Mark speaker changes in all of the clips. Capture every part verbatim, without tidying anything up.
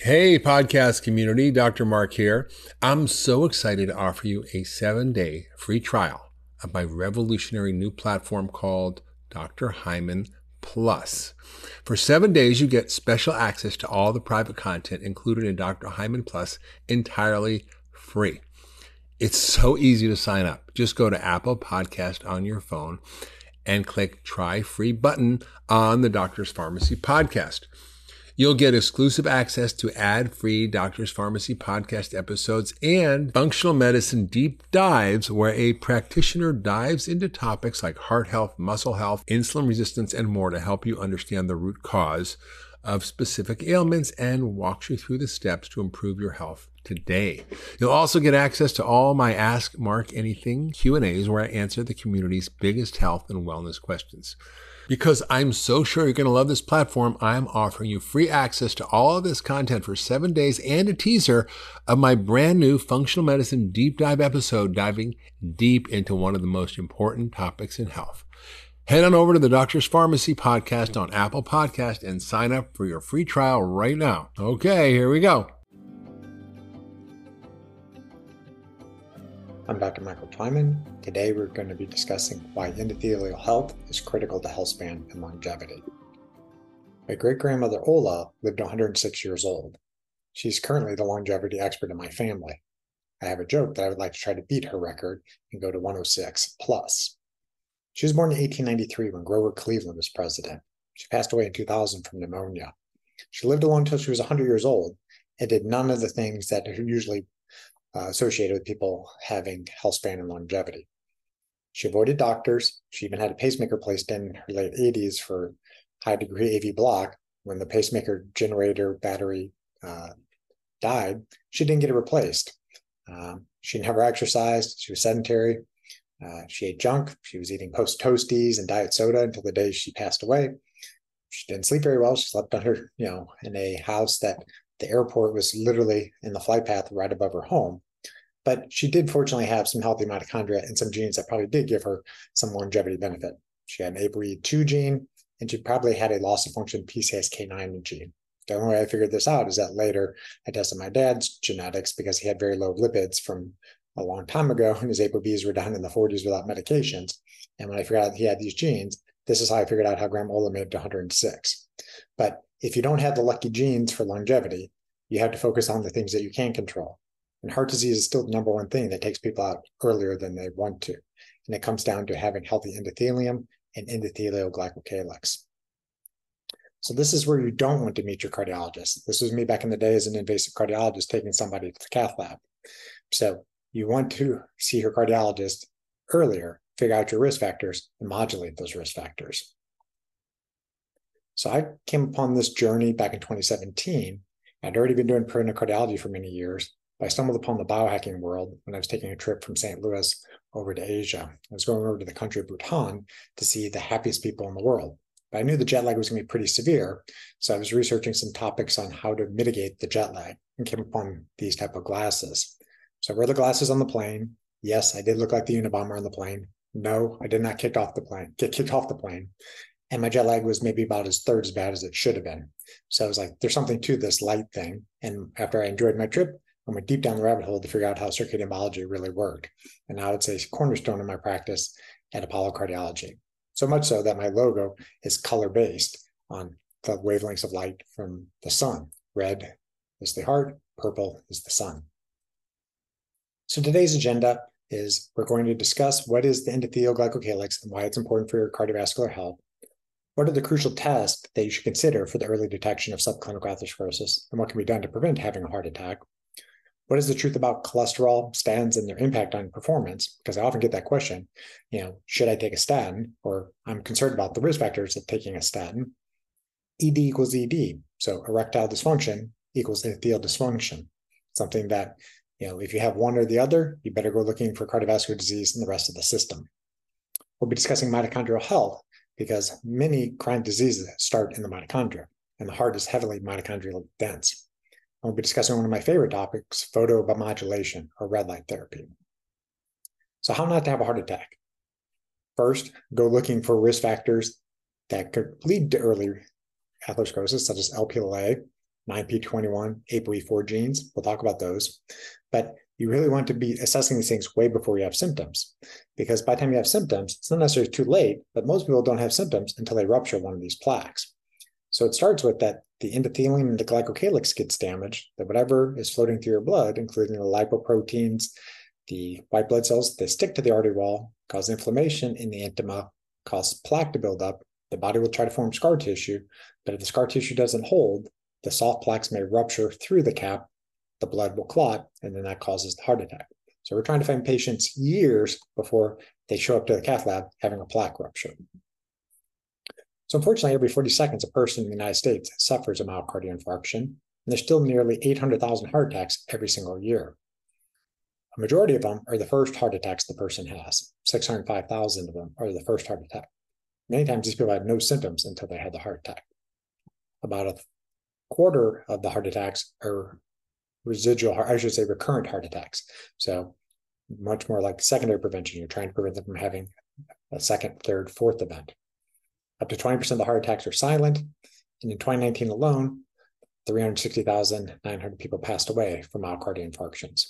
Speaker 1: Hey, podcast community, Doctor Mark here. I'm so excited to offer you a seven day free trial of my revolutionary new platform called Doctor Hyman Plus. For seven days, you get special access to all the private content included in Doctor Hyman Plus entirely free. It's so easy to sign up. Just go to Apple Podcast on your phone and click Try Free button on the Doctor's Pharmacy podcast. You'll get exclusive access to ad-free Doctor's Pharmacy podcast episodes and functional medicine deep dives where a practitioner dives into topics like heart health, muscle health, insulin resistance, and more to help you understand the root cause of specific ailments and walks you through the steps to improve your health today. You'll also get access to all my Ask Mark Anything Q and A's where I answer the community's biggest health and wellness questions. Because I'm so sure you're going to love this platform, I'm offering you free access to all of this content for seven days and a teaser of my brand new functional medicine deep dive episode diving deep into one of the most important topics in health. Head on over to the Doctor's Pharmacy podcast on Apple Podcast and sign up for your free trial right now. Okay, here we go.
Speaker 2: I'm Doctor Michael Twyman. Today we're going to be discussing why endothelial health is critical to health span and longevity. My great-grandmother Ola lived one hundred six years old. She's currently the longevity expert in my family. I have a joke that I would like to try to beat her record and go to one hundred six plus. She was born in eighteen ninety-three when Grover Cleveland was president. She passed away in two thousand from pneumonia. She lived alone until she was one hundred years old and did none of the things that are usually Uh, associated with people having health span and longevity. She avoided doctors. She even had a pacemaker placed in her late eighties for high degree A V block. When the pacemaker generator battery uh, died, she didn't get it replaced. Um, she never exercised. She was sedentary. Uh, she ate junk. She was eating post toasties and diet soda until the day she passed away. She didn't sleep very well. She slept under, you know, in a house that the airport was literally in the flight path right above her home. But she did fortunately have some healthy mitochondria and some genes that probably did give her some longevity benefit. She had an A P R I E two gene, and she probably had a loss of function P C S K nine gene. The only way I figured this out is that later I tested my dad's genetics because he had very low lipids from a long time ago, and his A P O Bs were down in the forties without medications. And when I figured out he had these genes, this is how I figured out how Grandma Ola made it to one hundred six. But if you don't have the lucky genes for longevity, you have to focus on the things that you can control. And heart disease is still the number one thing that takes people out earlier than they want to. And it comes down to having healthy endothelium and endothelial glycocalyx. So this is where you don't want to meet your cardiologist. This was me back in the day as an invasive cardiologist taking somebody to the cath lab. So you want to see your cardiologist earlier, figure out your risk factors, and modulate those risk factors. So I came upon this journey back in twenty seventeen. I'd already been doing preventive cardiology for many years, but I stumbled upon the biohacking world when I was taking a trip from Saint Louis over to Asia. I was going over to the country of Bhutan to see the happiest people in the world. But I knew the jet lag was going to be pretty severe, so I was researching some topics on how to mitigate the jet lag and came upon these type of glasses. So I wore the glasses on the plane. Yes, I did look like the Unabomber on the plane. No, I did not kick off the plane, get kicked off the plane. And my jet lag was maybe about as third as bad as it should have been. So I was like, there's something to this light thing. And after I enjoyed my trip, I went deep down the rabbit hole to figure out how circadian biology really worked. And now it's a cornerstone in my practice at Apollo Cardiology. So much so that my logo is color-based on the wavelengths of light from the sun. Red is the heart, purple is the sun. So today's agenda is we're going to discuss what is the endothelial glycocalyx and why it's important for your cardiovascular health. What are the crucial tests that you should consider for the early detection of subclinical atherosclerosis, and what can be done to prevent having a heart attack? What is the truth about cholesterol, statins, and their impact on performance? Because I often get that question, you know, should I take a statin? Or I'm concerned about the risk factors of taking a statin. E D equals E D. So erectile dysfunction equals endothelial dysfunction. Something that, you know, if you have one or the other, you better go looking for cardiovascular disease in the rest of the system. We'll be discussing mitochondrial health because many chronic diseases start in the mitochondria, and the heart is heavily mitochondrial dense. We'll be discussing one of my favorite topics, photobiomodulation or red light therapy. So how not to have a heart attack? First, go looking for risk factors that could lead to early atherosclerosis, such as L P L A, nine p twenty-one, A P O E four genes. We'll talk about those. But you really want to be assessing these things way before you have symptoms, because by the time you have symptoms, it's not necessarily too late, but most people don't have symptoms until they rupture one of these plaques. So it starts with that the endothelium and the glycocalyx gets damaged, that whatever is floating through your blood, including the lipoproteins, the white blood cells, they stick to the artery wall, cause inflammation in the intima, cause plaque to build up. The body will try to form scar tissue, but if the scar tissue doesn't hold, the soft plaques may rupture through the cap, the blood will clot, and then that causes the heart attack. So we're trying to find patients years before they show up to the cath lab having a plaque rupture. So unfortunately, every forty seconds, a person in the United States suffers a myocardial infarction, and there's still nearly eight hundred thousand heart attacks every single year. A majority of them are the first heart attacks the person has. six hundred five thousand of them are the first heart attack. Many times these people had no symptoms until they had the heart attack. About a quarter of the heart attacks are residual, I should say recurrent heart attacks. So much more like secondary prevention. You're trying to prevent them from having a second, third, fourth event. Up to twenty percent of the heart attacks are silent. And in twenty nineteen alone, three hundred sixty thousand nine hundred people passed away from myocardial infarctions.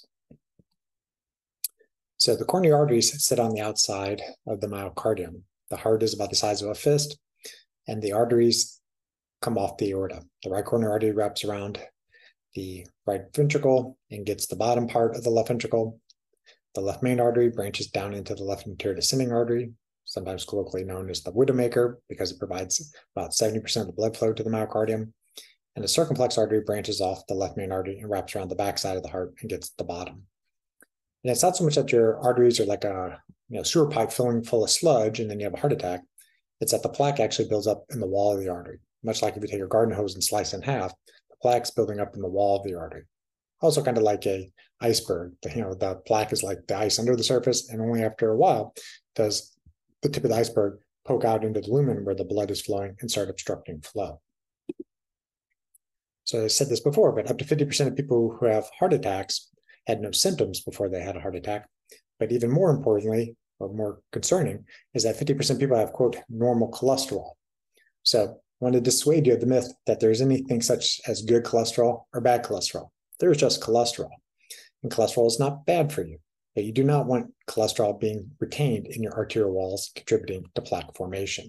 Speaker 2: So the coronary arteries sit on the outside of the myocardium. The heart is about the size of a fist, and the arteries come off the aorta. The right coronary artery wraps around the right ventricle and gets the bottom part of the left ventricle. The left main artery branches down into the left anterior descending artery, sometimes colloquially known as the widowmaker, because it provides about seventy percent of the blood flow to the myocardium. And the circumflex artery branches off the left main artery and wraps around the backside of the heart and gets the bottom. And it's not so much that your arteries are like a you know, sewer pipe filling full of sludge and then you have a heart attack. It's that the plaque actually builds up in the wall of the artery. Much like if you take a garden hose and slice it in half, the plaque's building up in the wall of the artery. Also kind of like a iceberg. You know, the plaque is like the ice under the surface, and only after a while does the tip of the iceberg poke out into the lumen where the blood is flowing and start obstructing flow. So I said this before, but up to fifty percent of people who have heart attacks had no symptoms before they had a heart attack. But even more importantly, or more concerning, is that fifty percent of people have, quote, normal cholesterol. So I want to dissuade you of the myth that there's anything such as good cholesterol or bad cholesterol. There's just cholesterol. And cholesterol is not bad for you, but you do not want cholesterol being retained in your arterial walls, contributing to plaque formation.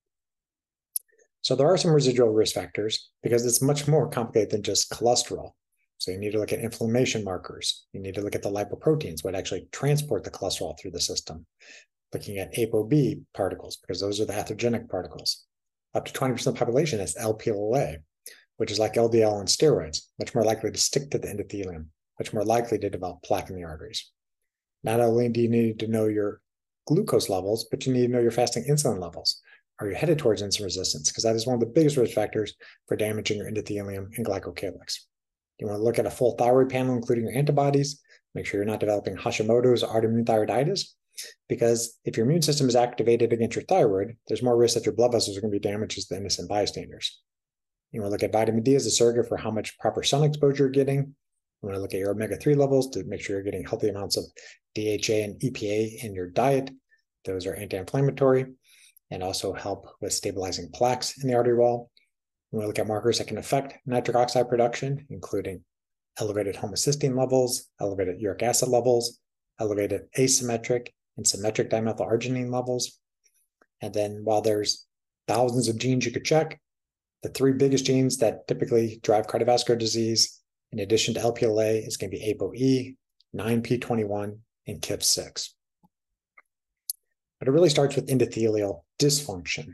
Speaker 2: So there are some residual risk factors because it's much more complicated than just cholesterol. So you need to look at inflammation markers. You need to look at the lipoproteins, what actually transport the cholesterol through the system. Looking at A P O B particles, because those are the atherogenic particles. Up to twenty percent of the population has L P L A, which is like L D L on steroids, much more likely to stick to the endothelium, much more likely to develop plaque in the arteries. Not only do you need to know your glucose levels, but you need to know your fasting insulin levels. Are you headed towards insulin resistance? Because that is one of the biggest risk factors for damaging your endothelium and glycocalyx. You want to look at a full thyroid panel, including your antibodies. Make sure you're not developing Hashimoto's or autoimmune thyroiditis, because if your immune system is activated against your thyroid, there's more risk that your blood vessels are going to be damaged as the innocent bystanders. You want to look at vitamin D as a surrogate for how much proper sun exposure you're getting. You want to look at your omega three levels to make sure you're getting healthy amounts of D H A and E P A in your diet. Those are anti-inflammatory and also help with stabilizing plaques in the artery wall. You want to look at markers that can affect nitric oxide production, including elevated homocysteine levels, elevated uric acid levels, elevated asymmetric and symmetric dimethylarginine levels. And then while there's thousands of genes you could check, the three biggest genes that typically drive cardiovascular disease, in addition to L P L A, is going to be A P O E, nine p twenty-one, and K I P six. But it really starts with endothelial dysfunction.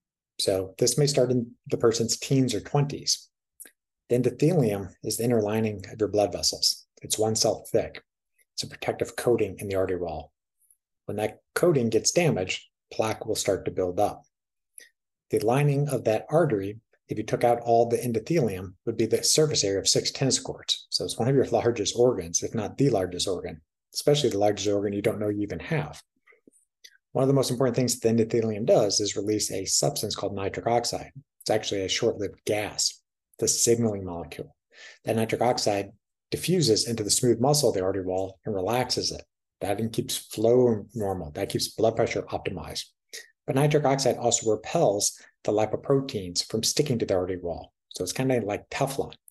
Speaker 2: So this may start in the person's teens or twenties. The endothelium is the inner lining of your blood vessels. It's one cell thick. It's a protective coating in the artery wall. When that coating gets damaged, plaque will start to build up. The lining of that artery, if you took out all the endothelium, would be the surface area of six tennis courts. So it's one of your largest organs, if not the largest organ, especially the largest organ you don't know you even have. One of the most important things the endothelium does is release a substance called nitric oxide. It's actually a short-lived gas, the signaling molecule. That nitric oxide diffuses into the smooth muscle of the artery wall and relaxes it. That keeps flow normal. That keeps blood pressure optimized. But nitric oxide also repels the lipoproteins from sticking to the artery wall. So it's kind of like Teflon.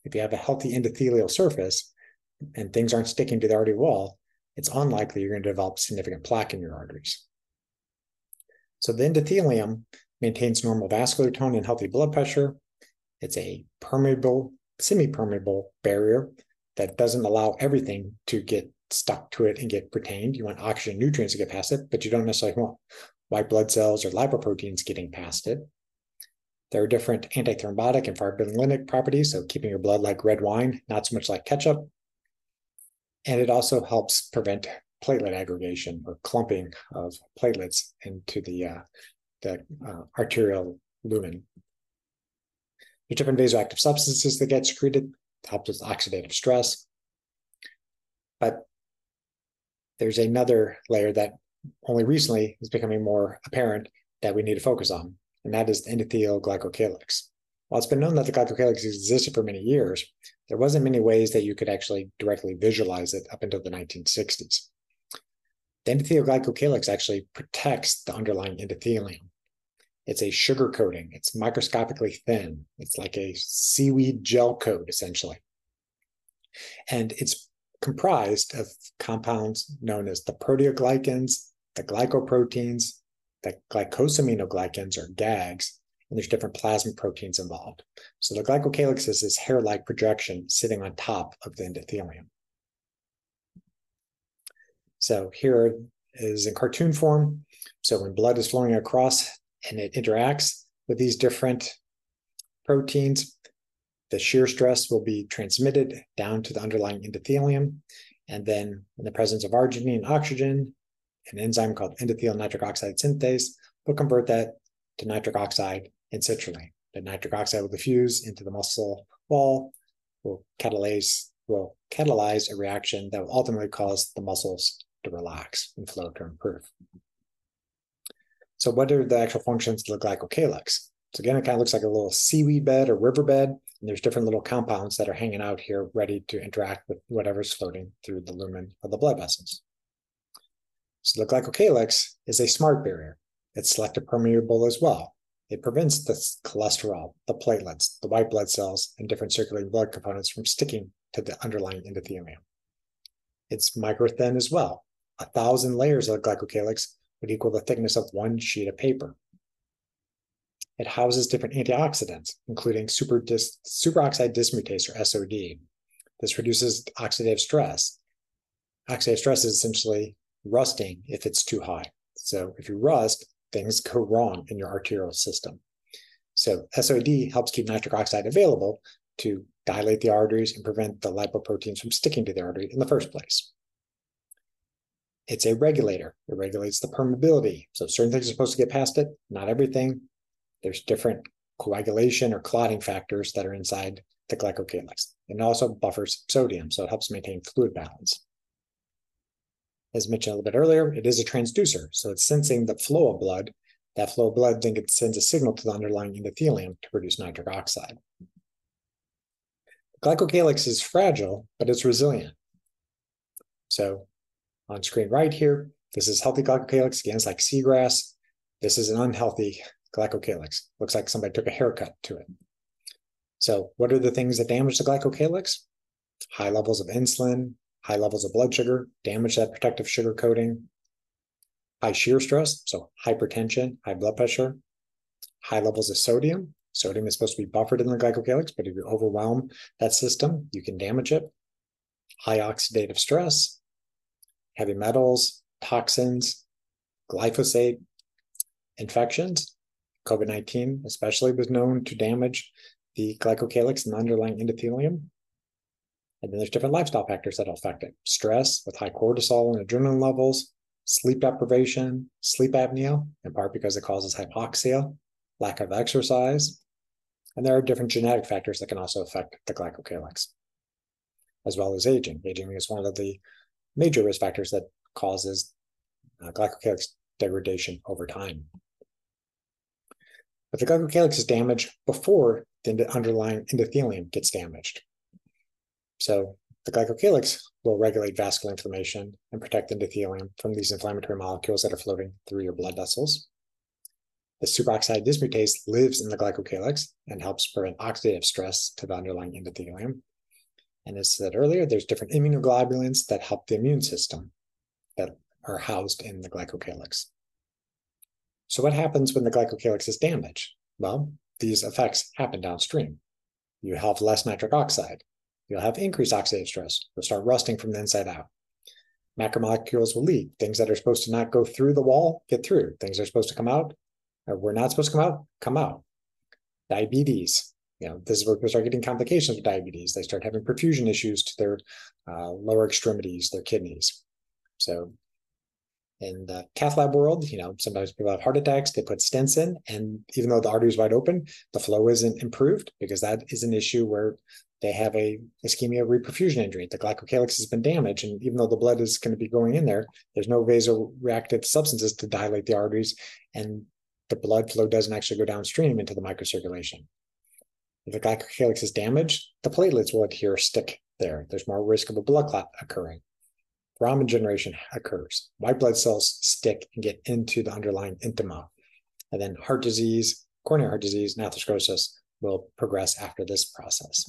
Speaker 2: If you have a healthy endothelial surface and things aren't sticking to the artery wall, it's unlikely you're going to develop significant plaque in your arteries. So the endothelium maintains normal vascular tone and healthy blood pressure. It's a permeable, semi-permeable barrier that doesn't allow everything to get stuck to it and get retained. You want oxygen and nutrients to get past it, but you don't necessarily want white blood cells or lipoproteins getting past it. There are different antithrombotic and fibrinolytic properties, so keeping your blood like red wine, not so much like ketchup. And it also helps prevent platelet aggregation or clumping of platelets into the, uh, the uh, arterial lumen. There's different vasoactive substances that get secreted to help with oxidative stress. But there's another layer that only recently is becoming more apparent that we need to focus on, and that is the endothelial glycocalyx. While it's been known that the glycocalyx existed for many years, there wasn't many ways that you could actually directly visualize it up until the nineteen sixties. The endothelial glycocalyx actually protects the underlying endothelium. It's a sugar coating. It's microscopically thin. It's like a seaweed gel coat, essentially. And it's comprised of compounds known as the proteoglycans, the glycoproteins, the glycosaminoglycans, or GAGs, and there's different plasma proteins involved. So the glycocalyx is this hair-like projection sitting on top of the endothelium. So here is in cartoon form. So when blood is flowing across and it interacts with these different proteins, the shear stress will be transmitted down to the underlying endothelium. And then in the presence of arginine and oxygen, an enzyme called endothelial nitric oxide synthase will convert that to nitric oxide and citrulline. The nitric oxide will diffuse into the muscle wall, will catalyze, will catalyze a reaction that will ultimately cause the muscles to relax and flow to improve. So what are the actual functions of the glycocalyx? So again, it kind of looks like a little seaweed bed or riverbed, and there's different little compounds that are hanging out here ready to interact with whatever's floating through the lumen of the blood vessels. So the glycocalyx is a smart barrier. It's selective permeable as well. It prevents the cholesterol, the platelets, the white blood cells, and different circulating blood components from sticking to the underlying endothelium. It's microthin as well. A thousand layers of the glycocalyx would equal the thickness of one sheet of paper. It houses different antioxidants, including super dis, superoxide dismutase, or S O D. This reduces oxidative stress. Oxidative stress is essentially rusting if it's too high. So if you rust, things go wrong in your arterial system. So S O D helps keep nitric oxide available to dilate the arteries and prevent the lipoproteins from sticking to the artery in the first place. It's a regulator. It regulates the permeability. So certain things are supposed to get past it, not everything. There's different coagulation or clotting factors that are inside the glycocalyx. And it also buffers sodium, so it helps maintain fluid balance. As mentioned a little bit earlier, it is a transducer, so it's sensing the flow of blood. That flow of blood then gets, sends a signal to the underlying endothelium to produce nitric oxide. The glycocalyx is fragile, but it's resilient. So on screen right here, this is healthy glycocalyx. Again, it's like seagrass. This is an unhealthy glycocalyx. Looks like somebody took a haircut to it. So what are the things that damage the glycocalyx? High levels of insulin, high levels of blood sugar, damage that protective sugar coating, high shear stress, so hypertension, high blood pressure, high levels of sodium. Sodium is supposed to be buffered in the glycocalyx, but if you overwhelm that system, you can damage it. High oxidative stress, heavy metals, toxins, glyphosate, infections. COVID nineteen especially was known to damage the glycocalyx and the underlying endothelium. And then there's different lifestyle factors that affect it. Stress with high cortisol and adrenaline levels, sleep deprivation, sleep apnea, in part because it causes hypoxia, lack of exercise. And there are different genetic factors that can also affect the glycocalyx, as well as aging. Aging is one of the major risk factors that causes uh, glycocalyx degradation over time. But the glycocalyx is damaged before the underlying endothelium gets damaged. So the glycocalyx will regulate vascular inflammation and protect the endothelium from these inflammatory molecules that are floating through your blood vessels. The superoxide dismutase lives in the glycocalyx and helps prevent oxidative stress to the underlying endothelium. And as said earlier, there's different immunoglobulins that help the immune system that are housed in the glycocalyx. So what happens when the glycocalyx is damaged? Well, these effects happen downstream. You have less nitric oxide. You'll have increased oxidative stress. You'll start rusting from the inside out. Macromolecules will leak. Things that are supposed to not go through the wall get through. Things that are supposed to come out, or were not supposed to come out, come out. Diabetes. You know, this is where people start getting complications with diabetes. They start having perfusion issues to their uh, lower extremities, their kidneys. So in the cath lab world, you know, sometimes people have heart attacks, they put stents in, and even though the artery is wide open, the flow isn't improved because that is an issue where they have a ischemia reperfusion injury. The glycocalyx has been damaged, and even though the blood is going to be going in there, there's no vasoreactive substances to dilate the arteries, and the blood flow doesn't actually go downstream into the microcirculation. If the glycocalyx is damaged, the platelets will adhere, stick there. There's more risk of a blood clot occurring. Thrombin generation occurs. White blood cells stick and get into the underlying intima. And then heart disease, coronary heart disease, and atherosclerosis will progress after this process.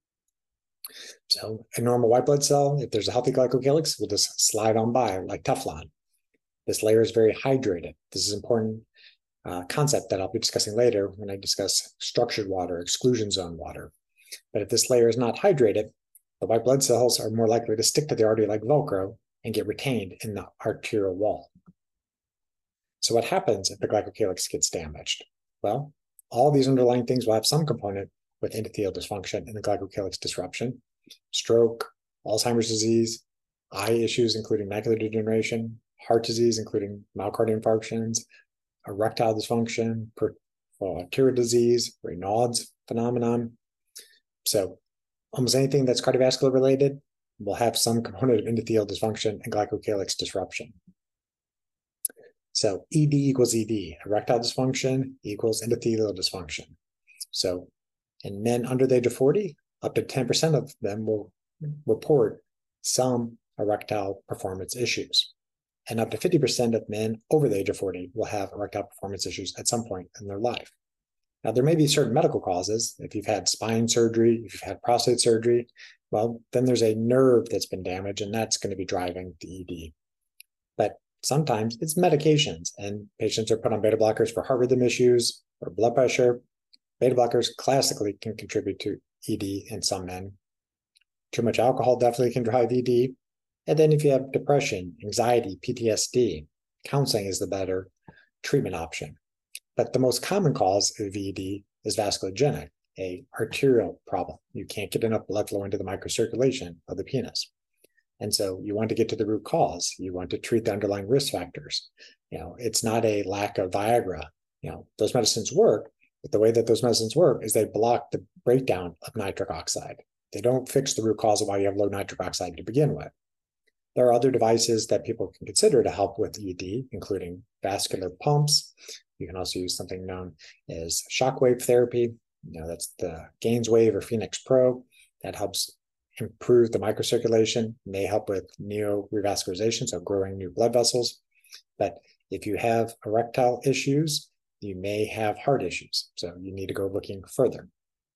Speaker 2: So a normal white blood cell, if there's a healthy glycocalyx, will just slide on by like Teflon. This layer is very hydrated. This is an important uh, concept that I'll be discussing later when I discuss structured water, exclusion zone water. But if this layer is not hydrated, the white blood cells are more likely to stick to the artery like Velcro and get retained in the arterial wall. So what happens if the glycocalyx gets damaged? Well, all these underlying things will have some component with endothelial dysfunction and the glycocalyx disruption: stroke, Alzheimer's disease, eye issues including macular degeneration, heart disease including myocardial infarctions, erectile dysfunction, arterial disease, Raynaud's phenomenon. So almost anything that's cardiovascular related will have some component of endothelial dysfunction and glycocalyx disruption. So E D equals E D, erectile dysfunction equals endothelial dysfunction. So in men under the age of forty, up to ten percent of them will report some erectile performance issues. And up to fifty percent of men over the age of forty will have erectile performance issues at some point in their life. Now, there may be certain medical causes. If you've had spine surgery, if you've had prostate surgery, well, then there's a nerve that's been damaged, and that's going to be driving the E D. But sometimes it's medications, and patients are put on beta blockers for heart rhythm issues or blood pressure. Beta blockers classically can contribute to E D in some men. Too much alcohol definitely can drive E D. And then if you have depression, anxiety, P T S D, counseling is the better treatment option. But the most common cause of E D is vasculogenic, a arterial problem. You can't get enough blood flow into the microcirculation of the penis. And so you want to get to the root cause. You want to treat the underlying risk factors. You know, it's not a lack of Viagra. You know, those medicines work, but the way that those medicines work is they block the breakdown of nitric oxide. They don't fix the root cause of why you have low nitric oxide to begin with. There are other devices that people can consider to help with E D, including vascular pumps. You can also use something known as shockwave therapy. You know, that's the Gainswave or Phoenix Pro. That helps improve the microcirculation, may help with neorevascularization, so growing new blood vessels. But if you have erectile issues, you may have heart issues. So you need to go looking further.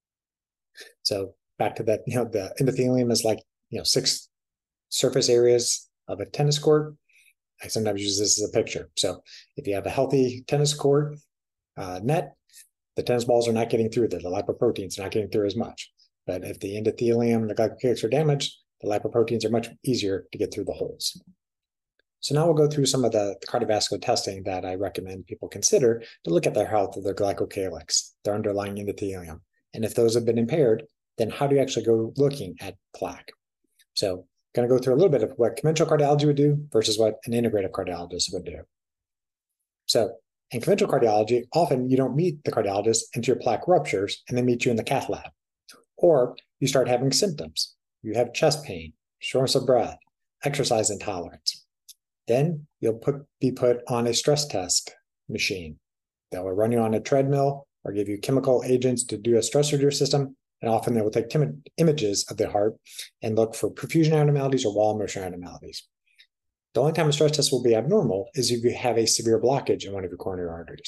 Speaker 2: So back to that, you know, the endothelium is like, you know, six surface areas of a tennis court. I sometimes use this as a picture. So if you have a healthy tennis court uh, net, the tennis balls are not getting through there. The lipoproteins are not getting through as much. But if the endothelium and the glycocalyx are damaged, the lipoproteins are much easier to get through the holes. So now we'll go through some of the, the cardiovascular testing that I recommend people consider to look at their health of their glycocalyx, their underlying endothelium. And if those have been impaired, then how do you actually go looking at plaque? So I'm going to go through a little bit of what conventional cardiology would do versus what an integrative cardiologist would do. So in conventional cardiology, often you don't meet the cardiologist until your plaque ruptures and they meet you in the cath lab. Or you start having symptoms. You have chest pain, shortness of breath, exercise intolerance. Then you'll put, be put on a stress test machine. They will run you on a treadmill or give you chemical agents to do a stress through your system. And often they will take tim- images of the heart and look for perfusion abnormalities or wall motion abnormalities. The only time a stress test will be abnormal is if you have a severe blockage in one of your coronary arteries.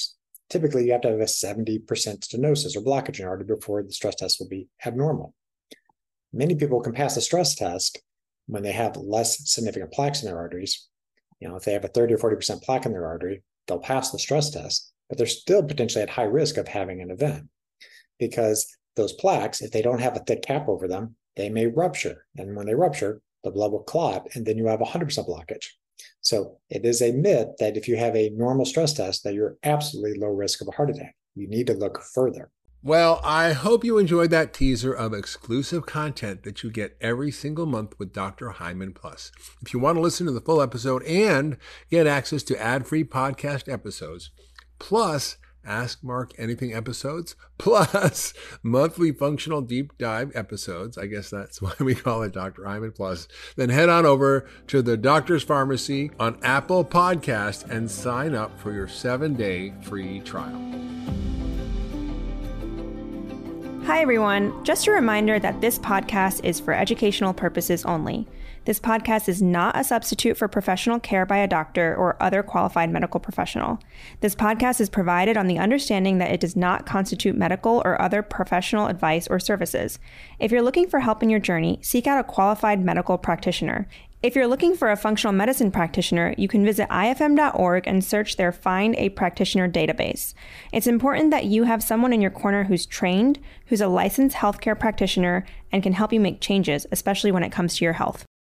Speaker 2: typically you have to have a seventy percent stenosis or blockage in your artery before the stress test will be abnormal. Many people can pass the stress test when they have less significant plaques in their arteries. You know, if they have a thirty or forty percent plaque in their artery, they'll pass the stress test, but they're still potentially at high risk of having an event because those plaques, if they don't have a thick cap over them, they may rupture. And when they rupture, the blood will clot, and then you have one hundred percent blockage. So it is a myth that if you have a normal stress test, that you're absolutely low risk of a heart attack. You need to look further.
Speaker 1: Well, I hope you enjoyed that teaser of exclusive content that you get every single month with Doctor Hyman Plus. If you want to listen to the full episode and get access to ad-free podcast episodes, plus Ask Mark Anything episodes, plus monthly functional deep dive episodes, I guess that's why we call it Doctor Hyman Plus, then head on over to the Doctor's Pharmacy on Apple Podcast and sign up for your seven-day free trial.
Speaker 3: Hi, everyone. Just a reminder that this podcast is for educational purposes only. This podcast is not a substitute for professional care by a doctor or other qualified medical professional. This podcast is provided on the understanding that it does not constitute medical or other professional advice or services. If you're looking for help in your journey, seek out a qualified medical practitioner. If you're looking for a functional medicine practitioner, you can visit I F M dot org and search their Find a Practitioner database. It's important that you have someone in your corner who's trained, who's a licensed healthcare practitioner, and can help you make changes, especially when it comes to your health.